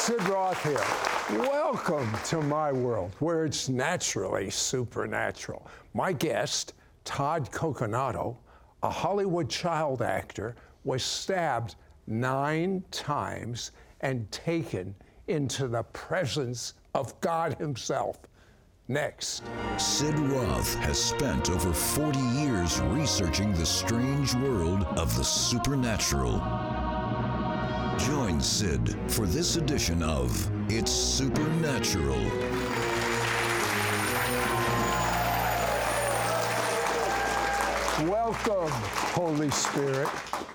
Sid Roth here. Welcome to my world, where it's naturally supernatural. My guest, Todd Coconato, a Hollywood child actor, was stabbed 9 times and taken into the presence of God himself. Next. Sid Roth has spent over 40 years researching the strange world of the supernatural. Join Sid for this edition of It's Supernatural. Welcome, Holy Spirit.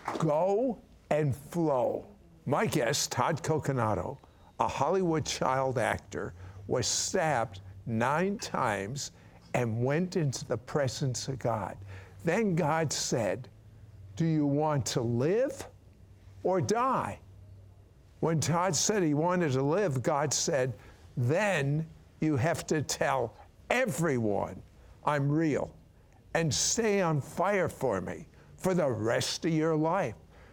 Go and flow. My guest, Todd Coconato, a Hollywood child actor, was stabbed 9 times and went into the presence of God. Then God said, "Do you want to live or die?" When Todd said he wanted to live, God said, "Then you have to tell everyone I'm real and stay on fire for me for the rest of your life."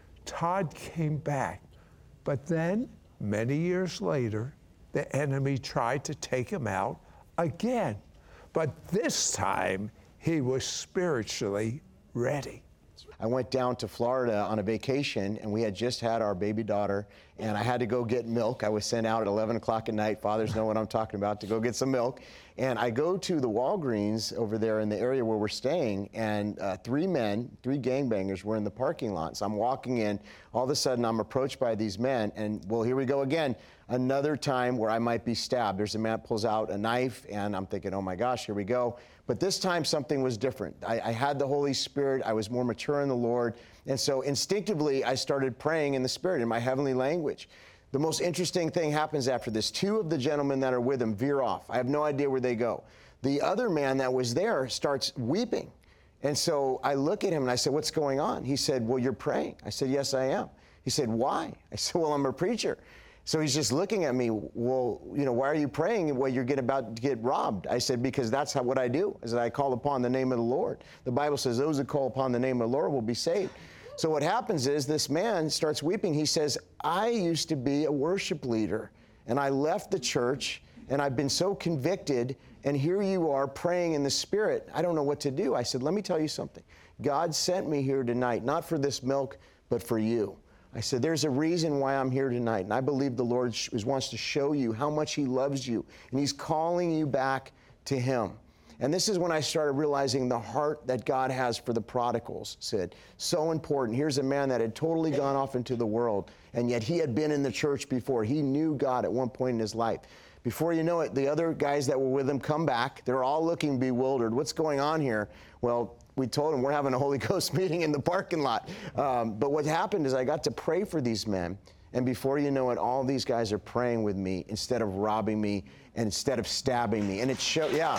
Todd came back, but then, many years later, the enemy tried to take him out again. But this time, he was spiritually ready. I went down to Florida on a vacation, and we had just had our baby daughter, and I had to go get milk. I was sent out at 11 o'clock at night. Fathers know what I'm talking about, to go get some milk. And I go to the Walgreens over there in the area where we're staying, and 3 gangbangers were in the parking lot. So I'm walking in. All of a sudden, I'm approached by these men, and, well, here we go again. Another time where I might be stabbed. There's a man pulls out a knife, and I'm thinking, oh my gosh, here we go. But this time something was different. I had the Holy Spirit. I was more mature in the Lord. And so instinctively, I started praying in the Spirit, in my heavenly language. The most interesting thing happens after this. 2 of the gentlemen that are with him veer off. I have no idea where they go. The other man that was there starts weeping. And so I look at him and I said, "What's going on?" He said, "Well, you're praying." I said, "Yes, I am." He said, "Why?" I said, "Well, I'm a preacher." So he's just looking at me, "Well, why are you praying when you're about to get robbed?" I said, "Because that's what I do, is that I call upon the name of the Lord. The Bible says those who call upon the name of the Lord will be saved." So what happens is this man starts weeping. He says, "I used to be a worship leader, and I left the church, and I've been so convicted, and here you are praying in the Spirit. I don't know what to do." I said, "Let me tell you something. God sent me here tonight, not for this milk, but for you." I said, "There's a reason why I'm here tonight, and I believe the Lord wants to show you how much he loves you, and he's calling you back to him." And this is when I started realizing the heart that God has for the prodigals, Sid. So important. Here's a man that had totally gone off into the world, and yet he had been in the church before. He knew God at one point in his life. Before you know it, the other guys that were with him come back. They're all looking bewildered. What's going on here? Well, we told them we're having a Holy Ghost meeting in the parking lot. But what happened is I got to pray for these men. And before you know it, all these guys are praying with me instead of robbing me and instead of stabbing me. And it showed, yeah.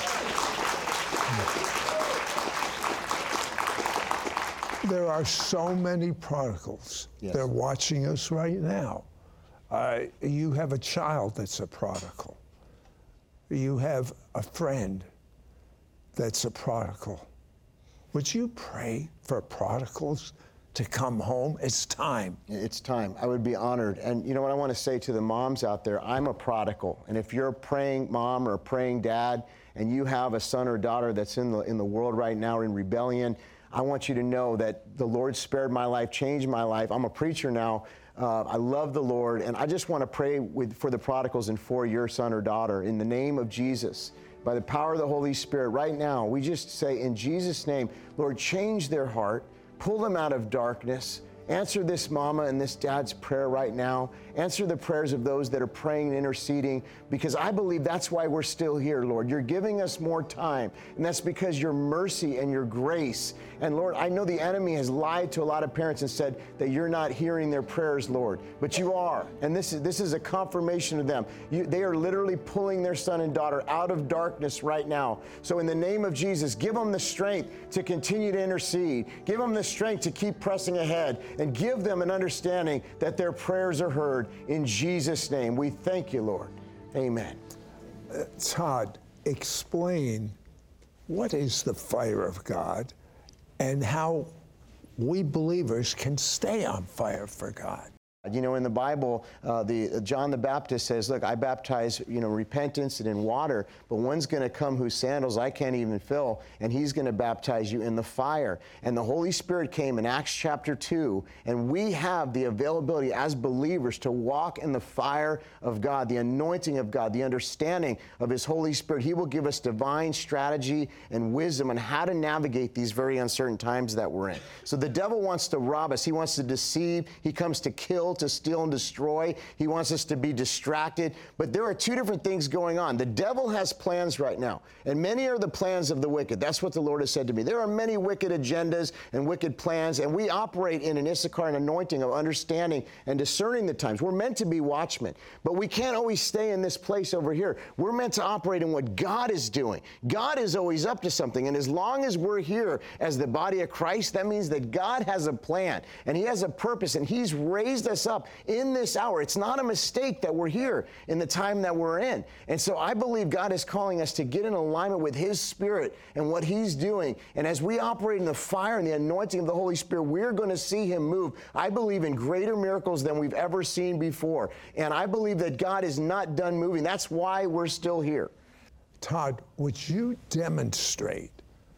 There are so many prodigals. Yes. They're watching us right now. You have a child that's a prodigal. You have a friend that's a prodigal. Would you pray for prodigals to come home? It's time. It's time. I would be honored. And you know what I want to say to the moms out there? I'm a prodigal. And if you're a praying mom or a praying dad and you have a son or daughter that's in the world right now in rebellion, I want you to know that the Lord spared my life, changed my life. I'm a preacher now. I love the Lord. And I just want to pray for the prodigals and for your son or daughter in the name of Jesus. By the power of the Holy Spirit, right now, we just say in Jesus' name, Lord, change their heart, pull them out of darkness, answer this mama and this dad's prayer right now, answer the prayers of those that are praying and interceding, because I believe that's why we're still here, Lord. You're giving us more time, and that's because your mercy and your grace. And Lord, I know the enemy has lied to a lot of parents and said that you're not hearing their prayers, Lord, but you are. And this is a confirmation of them. They are literally pulling their son and daughter out of darkness right now. So in the name of Jesus, give them the strength to continue to intercede. Give them the strength to keep pressing ahead, and give them an understanding that their prayers are heard. In Jesus' name, we thank you, Lord. Amen. Todd, explain what is the fire of God and how we believers can stay on fire for God. You know, in the Bible, John the Baptist says, look, I baptize, repentance and in water, but one's going to come whose sandals I can't even fill, and he's going to baptize you in the fire. And the Holy Spirit came in Acts chapter 2, and we have the availability as believers to walk in the fire of God, the anointing of God, the understanding of his Holy Spirit. He will give us divine strategy and wisdom on how to navigate these very uncertain times that we're in. So the devil wants to rob us. He wants to deceive. He comes to kill, to steal, and destroy. He wants us to be distracted. But there are two different things going on. The devil has plans right now, and many are the plans of the wicked. That's what the Lord has said to me. There are many wicked agendas and wicked plans, and we operate in an Issachar anointing of understanding and discerning the times. We're meant to be watchmen, but we can't always stay in this place over here. We're meant to operate in what God is doing. God is always up to something, and as long as we're here as the body of Christ, that means that God has a plan, and he has a purpose, and he's raised us up in this hour. It's not a mistake that we're here in the time that we're in. And so I believe God is calling us to get in alignment with his Spirit and what he's doing. And as we operate in the fire and the anointing of the Holy Spirit, we're going to see him move. I believe in greater miracles than we've ever seen before. And I believe that God is not done moving. That's why we're still here. Todd, would you demonstrate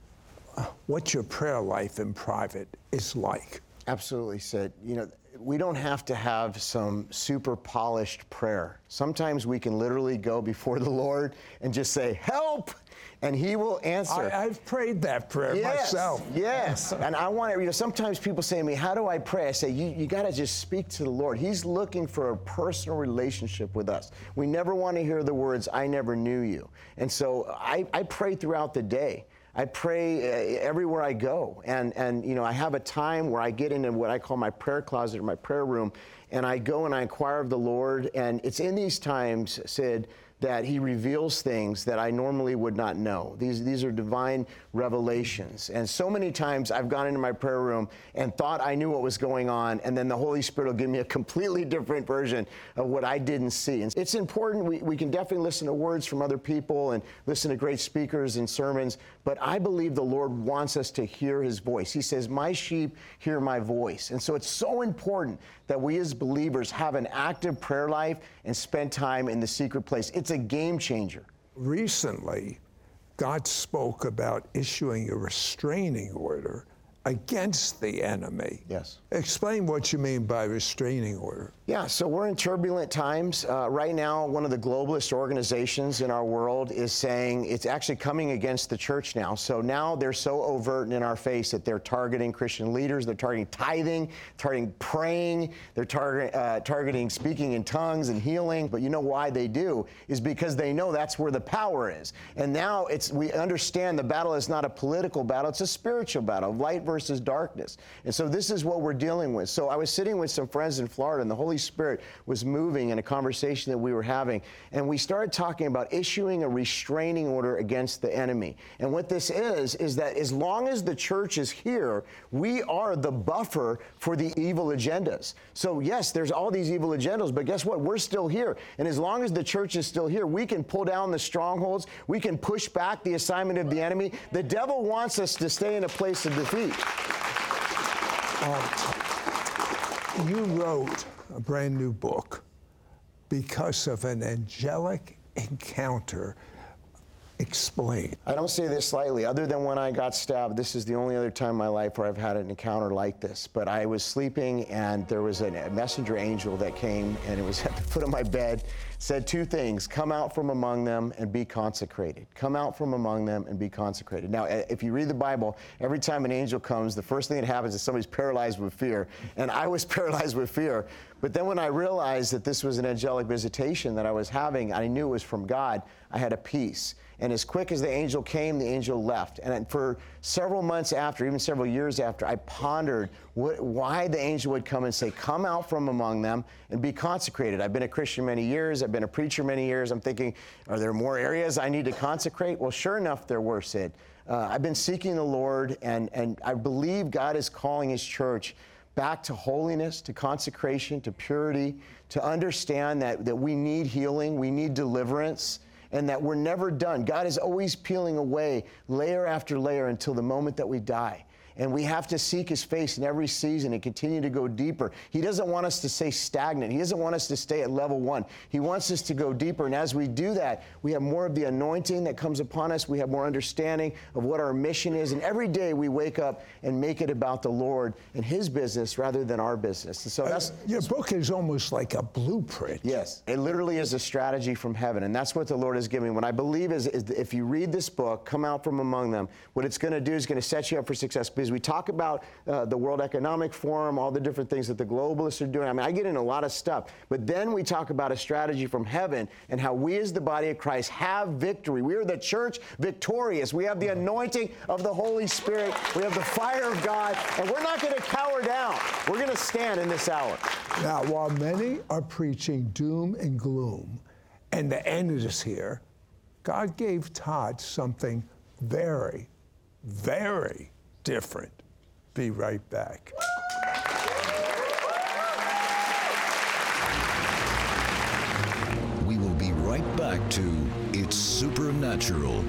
what your prayer life in private is like? Absolutely, Sid. We don't have to have some super polished prayer. Sometimes we can literally go before the Lord and just say, help, and he will answer. I've prayed that prayer myself. Yes, and I want to, sometimes people say to me, how do I pray? I say, you got to just speak to the Lord. He's looking for a personal relationship with us. We never want to hear the words, I never knew you. And so I pray throughout the day. I pray everywhere I go, and I have a time where I get into what I call my prayer closet or my prayer room, and I go and I inquire of the Lord, and it's in these times, Sid, that he reveals things that I normally would not know. These are divine revelations. And so many times I've gone into my prayer room and thought I knew what was going on, and then the Holy Spirit will give me a completely different version of what I didn't see. And it's important. We can definitely listen to words from other people and listen to great speakers and sermons, but I believe the Lord wants us to hear his voice. He says, my sheep hear my voice. And so it's so important that we as believers have an active prayer life and spend time in the secret place. It's a game changer. Recently, God spoke about issuing a restraining order against the enemy. Yes. Explain what you mean by restraining order. Yeah, so we're in turbulent times. Right now, one of the globalist organizations in our world is saying it's actually coming against the church now. So now they're so overt and in our face that they're targeting Christian leaders, they're targeting tithing, targeting praying, they're targeting speaking in tongues and healing. But you know why they do is because they know that's where the power is. And now we understand the battle is not a political battle, it's a spiritual battle, light versus darkness. And so this is what we're dealing with. So I was sitting with some friends in Florida, and the Holy Spirit was moving in a conversation that we were having, and we started talking about issuing a restraining order against the enemy. And what this is that as long as the church is here, we are the buffer for the evil agendas. So yes, there's all these evil agendas, but guess what? We're still here. And as long as the church is still here, we can pull down the strongholds. We can push back the assignment of the enemy. The devil wants us to stay in a place of defeat. You wrote a brand new book because of an angelic encounter. Explain. I don't say this lightly. Other than when I got stabbed, this is the only other time in my life where I've had an encounter like this. But I was sleeping, and there was a messenger angel that came, and it was at the foot of my bed, said two things: come out from among them and be consecrated. Come out from among them and be consecrated. Now, if you read the Bible, every time an angel comes, the first thing that happens is somebody's paralyzed with fear. And I was paralyzed with fear. But then when I realized that this was an angelic visitation that I was having, I knew it was from God, I had a peace. And as quick as the angel came, the angel left. And for several months after, even several years after, I pondered why the angel would come and say, come out from among them and be consecrated. I've been a Christian many years. I've been a preacher many years. I'm thinking, are there more areas I need to consecrate? Well, sure enough, there were, Sid. I've been seeking the Lord, and I believe God is calling his church back to holiness, to consecration, to purity, to understand that we need healing, we need deliverance, and that we're never done. God is always peeling away layer after layer until the moment that we die. And we have to seek his face in every season and continue to go deeper. He doesn't want us to stay stagnant. He doesn't want us to stay at level one. He wants us to go deeper. And as we do that, we have more of the anointing that comes upon us. We have more understanding of what our mission is. And every day we wake up and make it about the Lord and his business rather than our business. And so that's... Your book is almost like a blueprint. Yes, it literally is a strategy from heaven, and that's what the Lord is giving. What I believe is if you read this book, Come Out From Among Them, what it's going to do is going to set you up for success, because we talk about the World Economic Forum, all the different things that the globalists are doing. I mean, I get into a lot of stuff, but then we talk about a strategy from heaven and how we as the body of Christ have victory. We are the church victorious. We have the anointing of the Holy Spirit. We have the fire of God, and we're not going to cower down. We're going to stand in this hour. Now, while many are preaching doom and gloom, and the end is here, God gave Todd something very, very different. Be right back. We will be right back to It's Supernatural.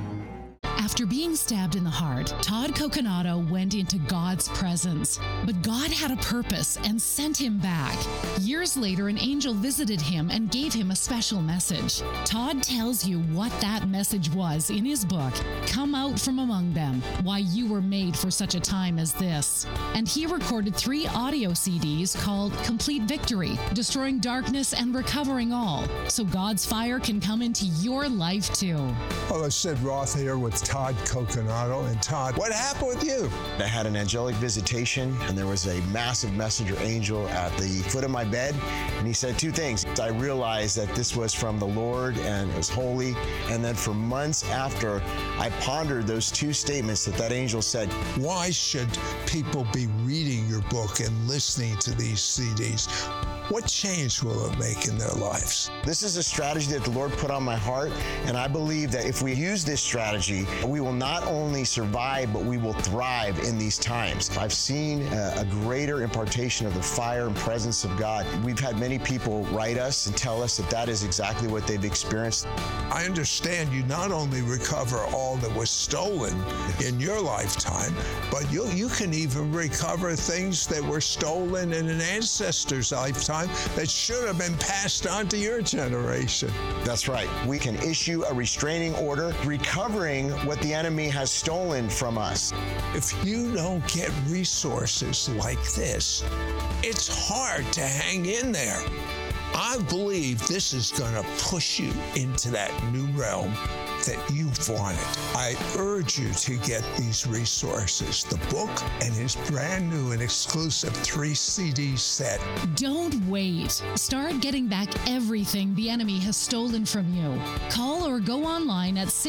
After being stabbed in the heart, Todd Coconato went into God's presence. But God had a purpose and sent him back. Years later, an angel visited him and gave him a special message. Todd tells you what that message was in his book, Come Out From Among Them, Why You Were Made for Such a Time as This. And he recorded 3 audio CDs called Complete Victory, Destroying Darkness and Recovering All, so God's fire can come into your life too. Well, it's Sid Roth here with Todd Coconato. And Todd, what happened with you? I had an angelic visitation, and there was a massive messenger angel at the foot of my bed, and he said 2 things. I realized that this was from the Lord and it was holy, and then for months after, I pondered those 2 statements that angel said. Why should people be reading your book and listening to these CDs? What change will it make in their lives? This is a strategy that the Lord put on my heart, and I believe that if we use this strategy, we will not only survive, but we will thrive in these times. I've seen a greater impartation of the fire and presence of God. We've had many people write us and tell us that that is exactly what they've experienced. I understand you not only recover all that was stolen in your lifetime, but you can even recover things that were stolen in an ancestor's lifetime that should have been passed on to your generation. That's right. We can issue a restraining order recovering what the enemy has stolen from us. If you don't get resources like this, it's hard to hang in there. I believe this is going to push you into that new realm that you've wanted. I urge you to get these resources, the book and his brand new and exclusive 3 CD set. Don't wait. Start getting back everything the enemy has stolen from you. Call or go online at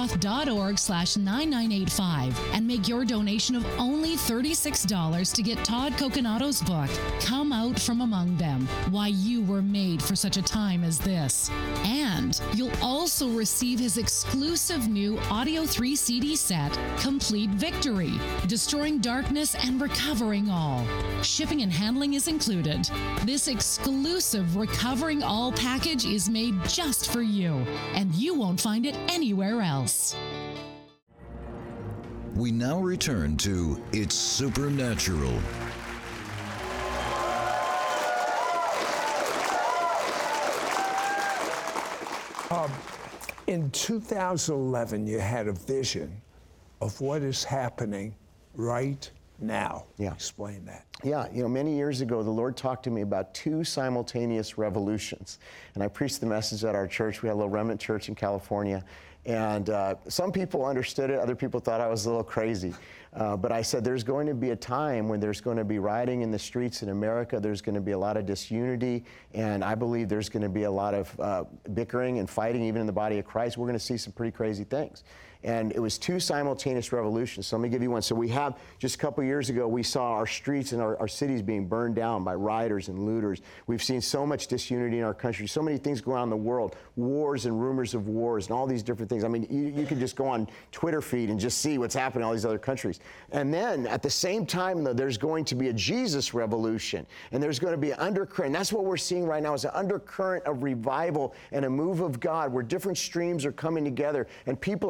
sidroth.org/9985 and make your donation of only $36 to get Todd Coconato's book, Come Out From Among Them, Why You Were Made for Such a Time as This. And you'll also receive his exclusive new Audio 3 CD set, Complete Victory, Destroying Darkness and Recovering All. Shipping and handling is included. This exclusive Recovering All package is made just for you, and you won't find it anywhere else. We now return to It's Supernatural. In 2011, you had a vision of what is happening right now. Yeah. Explain that. Yeah, many years ago, the Lord talked to me about 2 simultaneous revolutions. And I preached the message at our church. We had a little remnant church in California. And some people understood it. Other people thought I was a little crazy. But I said, there's going to be a time when there's going to be rioting in the streets in America. There's going to be a lot of disunity. And I believe there's going to be a lot of bickering and fighting, even in the body of Christ. We're going to see some pretty crazy things. And it was 2 simultaneous revolutions. So let me give you one. So we have, just a couple years ago, we saw our streets and our cities being burned down by rioters and looters. We've seen so much disunity in our country, so many things go on in the world, wars and rumors of wars and all these different things. I mean, you can just go on Twitter feed and just see what's happening in all these other countries. And then at the same time, though, there's going to be a Jesus revolution, and there's going to be an undercurrent. And that's what we're seeing right now, is an undercurrent of revival and a move of God where different streams are coming together and people are hungry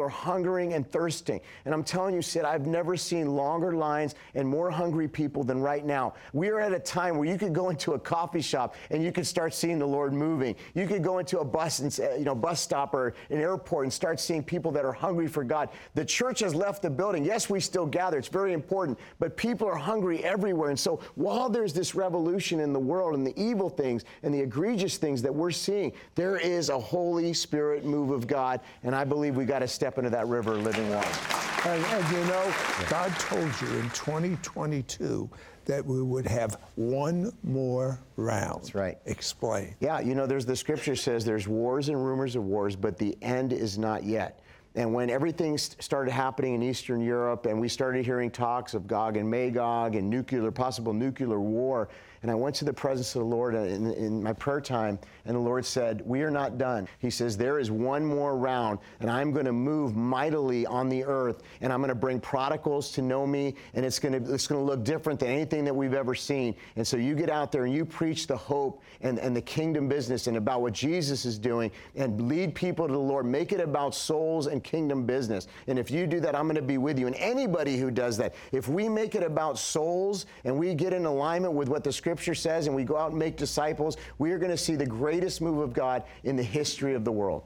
hungering and thirsting. And I'm telling you, Sid, I've never seen longer lines and more hungry people than right now. We are at a time where you could go into a coffee shop and you could start seeing the Lord moving. You could go into a bus and bus stop or an airport and start seeing people that are hungry for God. The church has left the building. Yes, we still gather. It's very important, but people are hungry everywhere. And so while there's this revolution in the world and the evil things and the egregious things that we're seeing, there is a Holy Spirit move of God, and I believe we got to step into that river of living water. And you know, God told you in 2022 that we would have one more round. That's right. Explain. Yeah, you know, the scripture says there's wars and rumors of wars, but the end is not yet. And when everything started happening in Eastern Europe and we started hearing talks of Gog and Magog and possible nuclear war, and I went to the presence of the Lord in my prayer time, and the Lord said, we are not done. He says, there is one more round, and I'm going to move mightily on the earth, and I'm going to bring prodigals to know me, and it's going to look different than anything that we've ever seen. And so you get out there and you preach the hope and the kingdom business and about what Jesus is doing, and lead people to the Lord. Make it about souls and kingdom business. And if you do that, I'm going to be with you. And anybody who does that, if we make it about souls and we get in alignment with what the Scripture says and we go out and make disciples, we are going to see the greatest move of God in the history of the world.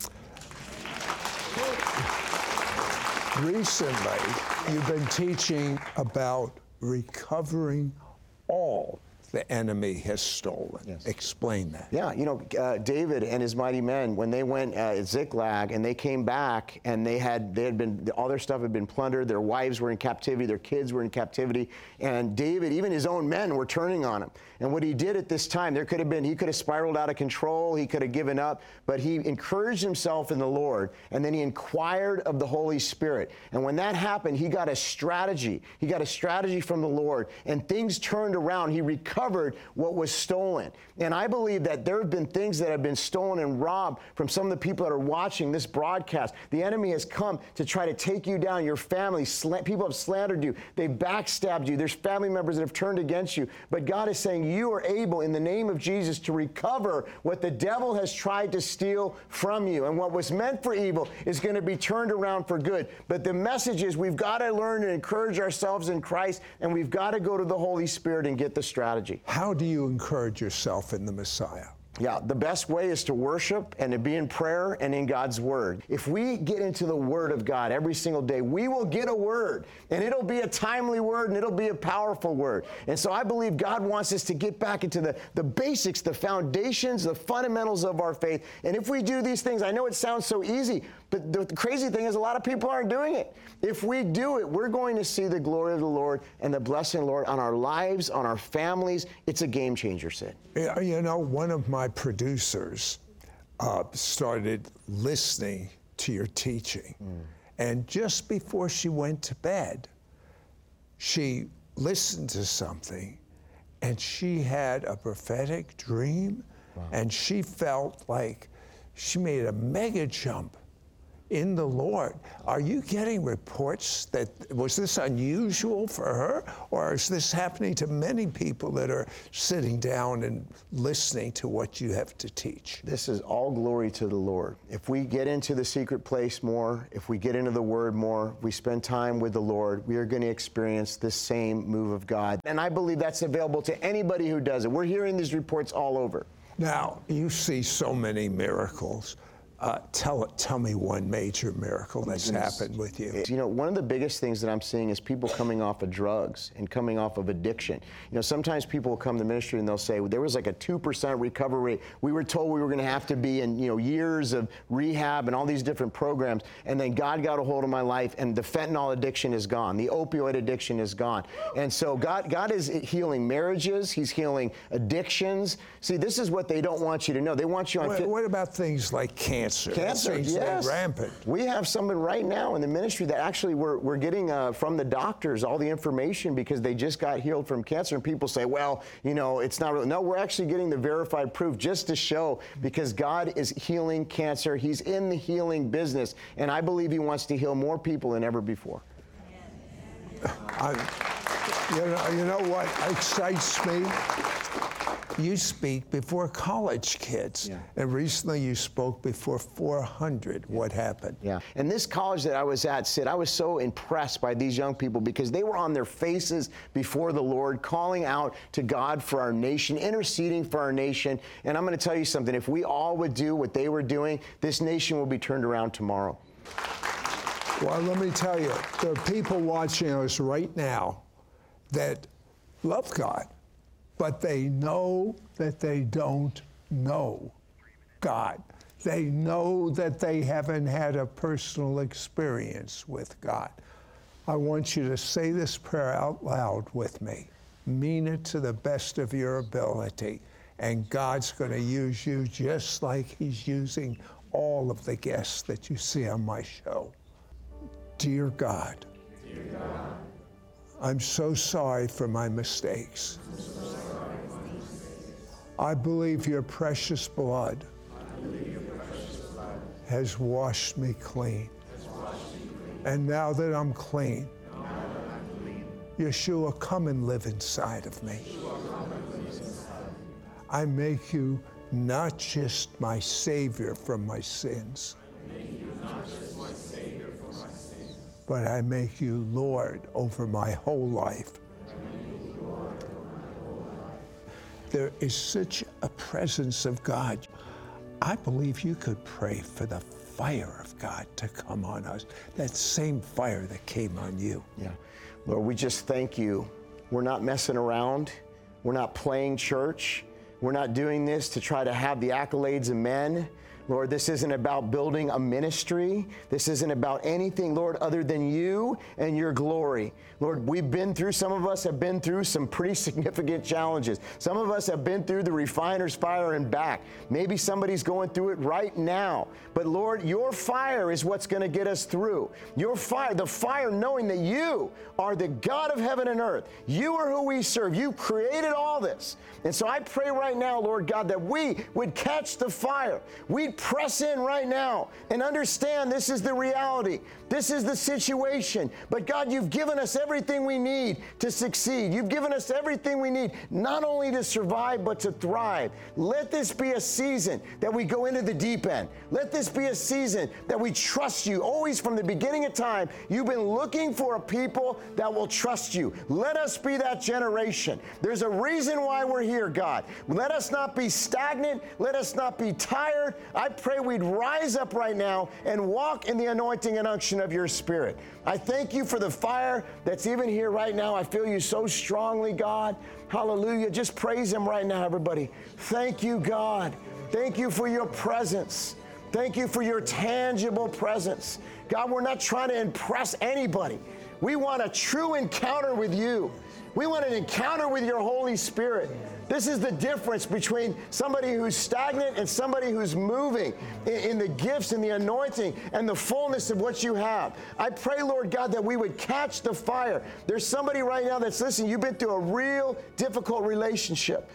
Recently, you've been teaching about recovering all the enemy has stolen. Yes. Explain that. Yeah, you know, David and his mighty men, when they went at Ziklag and they came back and they had been, all their stuff had been plundered, their wives were in captivity, their kids were in captivity, and David, even his own men were turning on him. And what he did at this time, he could have spiraled out of control, he could have given up, but he encouraged himself in the Lord, and then he inquired of the Holy Spirit. And when that happened, he got a strategy. He got a strategy from the Lord, and things turned around. He recovered what was stolen. And I believe that there have been things that have been stolen and robbed from some of the people that are watching this broadcast. The enemy has come to try to take you down, your family. People have slandered you. They've backstabbed you. There's family members that have turned against you. But God is saying you are able, in the name of Jesus, to recover what the devil has tried to steal from you. And what was meant for evil is going to be turned around for good. But the message is we've got to learn to encourage ourselves in Christ, and we've got to go to the Holy Spirit and get the strategy. How do you encourage yourself in the Messiah? Yeah, the best way is to worship and to be in prayer and in God's Word. If we get into the Word of God every single day, we will get a word, and it'll be a timely word, and it'll be a powerful word. And so I believe God wants us to get back into the basics, the foundations, the fundamentals of our faith. And if we do these things, I know it sounds so easy, but the crazy thing is a lot of people aren't doing it. If we do it, we're going to see the glory of the Lord and the blessing of the Lord on our lives, on our families. It's a game changer, Sid. Yeah, you know, one of my producers started listening to your teaching. And just before she went to bed, she listened to something and she had a prophetic dream. Wow. And she felt like she made a mega jump in the Lord. Are you getting reports that, was this unusual for her, or is this happening to many people that are sitting down and listening to what you have to teach? This is all glory to the Lord. If we get into the secret place more, if we get into the Word more, we spend time with the Lord, we are going to experience this same move of God. And I believe that's available to anybody who does it. We're hearing these reports all over. Now, you see so many miracles. Tell me one major miracle that's happened with you. You know, one of the biggest things that I'm seeing is people coming off of drugs and coming off of addiction. You know, sometimes people will come to ministry and they'll say, well, there was like a 2% recovery rate. We were told we were going to have to be in, years of rehab and all these different programs. And then God got a hold of my life and the fentanyl addiction is gone. The opioid addiction is gone. And so God is healing marriages. He's healing addictions. See, this is what they don't want you to know. They want you on... What about things like cancer? Cancer, yes. Rampant. We have someone right now in the ministry that actually we're getting from the doctors all the information because they just got healed from cancer. And people say, well, it's not really. No, we're actually getting the verified proof just to show, because God is healing cancer. He's in the healing business. And I believe he wants to heal more people than ever before. You know what excites me? You speak before college kids. Yeah. And recently you spoke before 400. What happened? Yeah. And this college that I was at, Sid, I was so impressed by these young people because they were on their faces before the Lord, calling out to God for our nation, interceding for our nation. And I'm going to tell you something. If we all would do what they were doing, this nation will be turned around tomorrow. Well, let me tell you, there are people watching us right now that love God, but they know that they don't know God. They know that they haven't had a personal experience with God. I want you to say this prayer out loud with me. Mean it to the best of your ability, and God's going to use you just like He's using all of the guests that you see on my show. Dear God, I'm so sorry for my mistakes. I believe your precious blood has washed me clean. And now that I'm clean, Yeshua, come and live inside of me. I make you not just my Savior from my sins, but I make you Lord over my whole life. There is such a presence of God. I believe you could pray for the fire of God to come on us, that same fire that came on you. Yeah. Lord, we just thank you. We're not messing around. We're not playing church. We're not doing this to try to have the accolades of men. Lord, this isn't about building a ministry. This isn't about anything, Lord, other than you and your glory. Lord, some of us have been through some pretty significant challenges. Some of us have been through the refiner's fire and back. Maybe somebody's going through it right now. But Lord, your fire is what's going to get us through. Your fire, the fire knowing that you are the God of heaven and earth. You are who we serve. You created all this. And so I pray right now, Lord God, that we would catch the fire. We'd press in right now and understand this is the reality. This is the situation. But God, you've given us everything we need to succeed. You've given us everything we need, not only to survive, but to thrive. Let this be a season that we go into the deep end. Let this be a season that we trust you. Always from the beginning of time, you've been looking for a people that will trust you. Let us be that generation. There's a reason why we're here, God. Let us not be stagnant. Let us not be tired. I pray we'd rise up right now and walk in the anointing and unction of your Spirit. I thank you for the fire that's even here right now. I feel you so strongly, God. Hallelujah. Just praise him right now, everybody. Thank you, God. Thank you for your presence. Thank you for your tangible presence. God, we're not trying to impress anybody. We want a true encounter with you. We want an encounter with your Holy Spirit. This is the difference between somebody who's stagnant and somebody who's moving in the gifts and the anointing and the fullness of what you have. I pray, Lord God, that we would catch the fire. There's somebody right now that's listening. You've been through a real difficult relationship,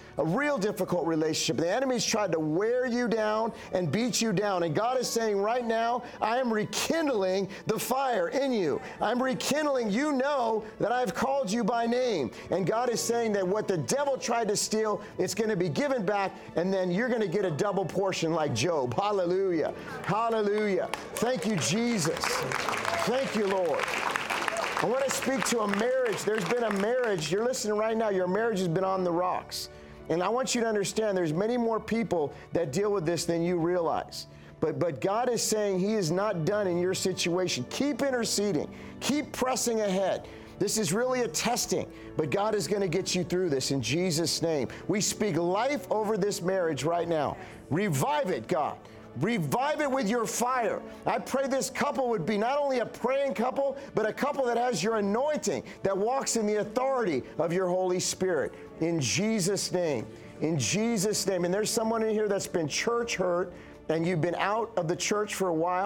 The enemy's tried to wear you down and beat you down. And God is saying right now, I am rekindling the fire in you. I'm rekindling. You know that I've called you by name. And God is saying that what the devil tried to steal, it's going to be given back, and then you're going to get a double portion like Job. Hallelujah. Hallelujah. Thank you, Jesus. Thank you, Lord. I want to speak to a marriage. There's been a marriage. You're listening right now. Your marriage has been on the rocks. And I want you to understand there's many more people that deal with this than you realize. But God is saying he is not done in your situation. Keep interceding. Keep pressing ahead. This is really a testing, but God is going to get you through this in Jesus' name. We speak life over this marriage right now. Revive it, God. Revive it with your fire. I pray this couple would be not only a praying couple, but a couple that has your anointing, that walks in the authority of your Holy Spirit. In Jesus' name. In Jesus' name. And there's someone in here that's been church hurt, and you've been out of the church for a while.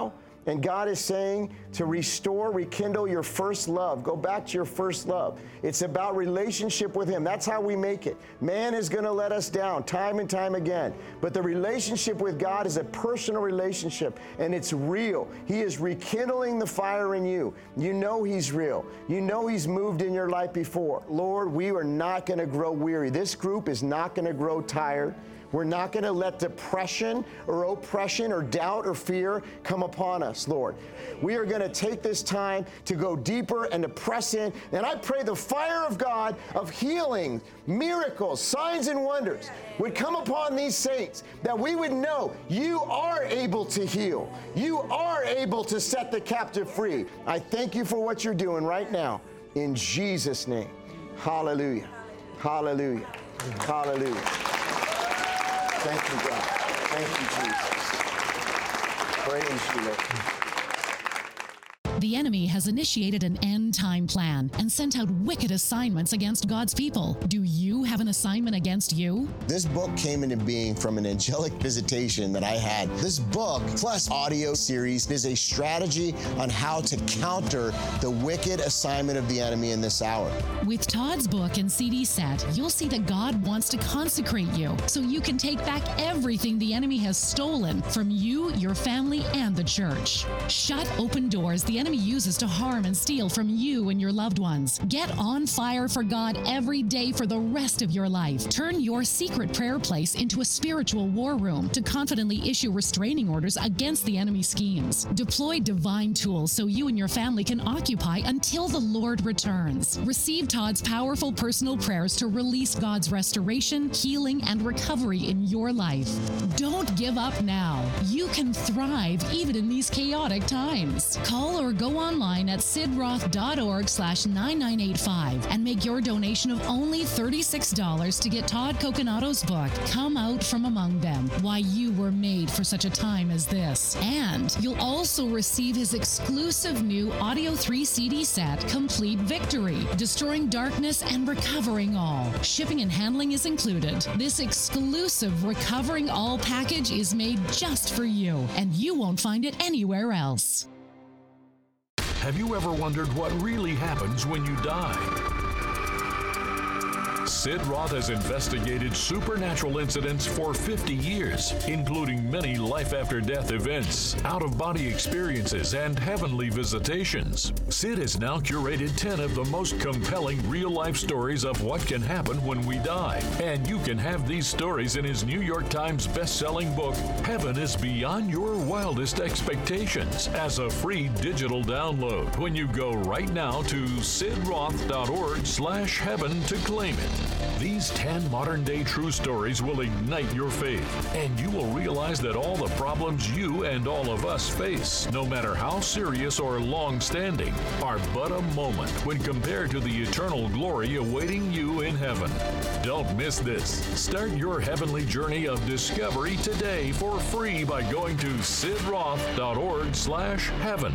And God is saying to restore, rekindle your first love. Go back to your first love. It's about relationship with Him. That's how we make it. Man is going to let us down time and time again. But the relationship with God is a personal relationship, and it's real. He is rekindling the fire in you. You know He's real. You know He's moved in your life before. Lord, we are not going to grow weary. This group is not going to grow tired. We're not going to let depression or oppression or doubt or fear come upon us, Lord. We are going to take this time to go deeper and to press in. And I pray the fire of God of healing, miracles, signs and wonders would come upon these saints, that we would know you are able to heal. You are able to set the captive free. I thank you for what you're doing right now. In Jesus' name. Hallelujah. Hallelujah. Hallelujah. Thank you, God. Thank you, Jesus. Praise you, Lord. The enemy has initiated an end-time plan and sent out wicked assignments against God's people. Do you have an assignment against you? This book came into being from an angelic visitation that I had. This book, plus audio series, is a strategy on how to counter the wicked assignment of the enemy in this hour. With Todd's book and CD set, you'll see that God wants to consecrate you so you can take back everything the enemy has stolen from you, your family, and the church. Shut open doors the enemy uses to harm and steal from you and your loved ones. Get on fire for God every day for the rest of your life. Turn your secret prayer place into a spiritual war room to confidently issue restraining orders against the enemy's schemes. Deploy divine tools so you and your family can occupy until the Lord returns. Receive Todd's powerful personal prayers to release God's restoration, healing, and recovery in your life. Don't give up now. You can thrive even in these chaotic times. Call or go online at sidroth.org/9985 and make your donation of only $36 to get Todd Coconato's book, Come Out From Among Them, Why You Were Made for Such a Time as This. And you'll also receive his exclusive new Audio 3 CD set, Complete Victory, Destroying Darkness and Recovering All. Shipping and handling is included. This exclusive Recovering All package is made just for you, and you won't find it anywhere else. Have you ever wondered what really happens when you die? Sid Roth has investigated supernatural incidents for 50 years, including many life-after-death events, out-of-body experiences, and heavenly visitations. Sid has now curated 10 of the most compelling real-life stories of what can happen when we die. And you can have these stories in his New York Times best-selling book, Heaven is Beyond Your Wildest Expectations, as a free digital download when you go right now to sidroth.org/heaven to claim it. These 10 modern-day true stories will ignite your faith, and you will realize that all the problems you and all of us face, no matter how serious or long-standing, are but a moment when compared to the eternal glory awaiting you in heaven. Don't miss this. Start your heavenly journey of discovery today for free by going to sidroth.org/heaven.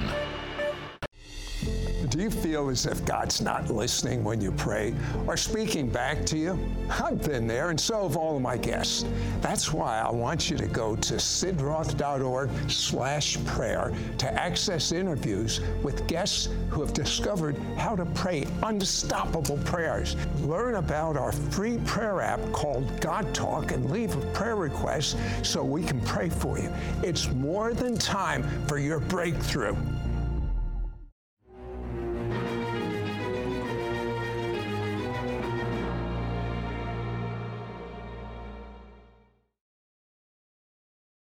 Do you feel as if God's not listening when you pray or speaking back to you? I've been there, and so have all of my guests. That's why I want you to go to sidroth.org/prayer to access interviews with guests who have discovered how to pray unstoppable prayers. Learn about our free prayer app called God Talk and leave a prayer request so we can pray for you. It's more than time for your breakthrough.